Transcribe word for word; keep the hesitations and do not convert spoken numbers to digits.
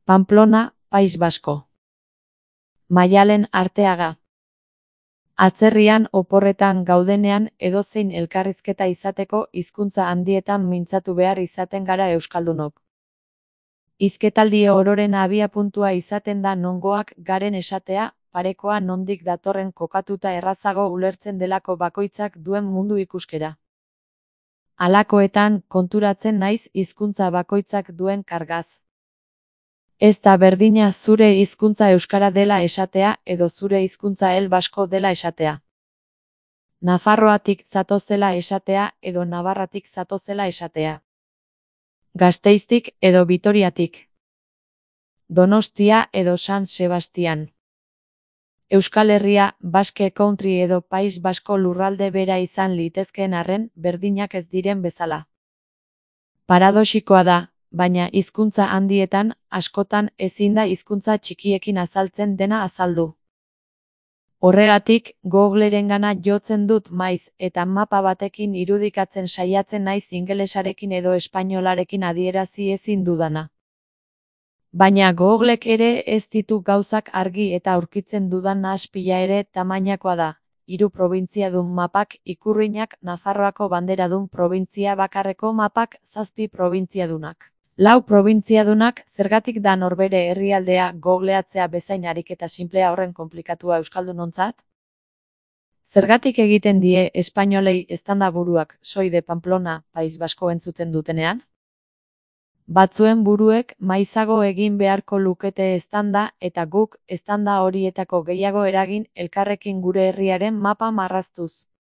Pamplona, País Basko. Maialen Arteaga. Atzerrian oporretan gaudenean edozein elkarrizketa izateko hizkuntza handietan mintzatu behar izaten gara euskaldunok. Hizketaldi ororen abiapuntua izaten da nongoak garen esatea, parekoa nondik datorren kokatuta errazago ulertzen delako bakoitzak duen mundu ikuskera. Halakoetan konturatzen naiz hizkuntza bakoitzak duen kargaz. Ez da berdina zure hizkuntza euskara dela esatea edo zure hizkuntza el basko dela esatea. Nafarroatik zatozela esatea edo Navarratik zatozela esatea. Gasteiztik edo Vitoriatik. Donostia edo San Sebastian. Euskal Herria, Basque Country edo País Basko lurralde bera izan litezkeen arren berdinak ez diren bezala. Paradoxikoa da, baina hizkuntza handietan, askotan ezin da hizkuntza txikiekin azaltzen dena azaldu. Horregatik, Googlerengana jotzen dut maiz eta mapa batekin irudikatzen saiatzen naiz ingelesarekin edo espainolarekin adierazi ezin dudana. Baina Googlek ere ez ditu gauzak argi eta aurkitzen dudan nahaspila ere tamainakoa da. Hiru probintziadun mapak ikurrinak Nafarroako banderadun probintzia bakarreko mapak zazpi probintziadunak. Lau probintziadunak zergatik da norbere herrialdea googleatzea bezain ariketa simplea horren konplikatua euskaldunontzat? Zergatik egiten die espainolei eztanda buruak Soy de Pamplona, País Basko entzuten dutenean? Batzuen buruek maizago egin beharko lukete eztanda eta guk eztanda horietako gehiago eragin elkarrekin gure herriaren mapa marraztuz.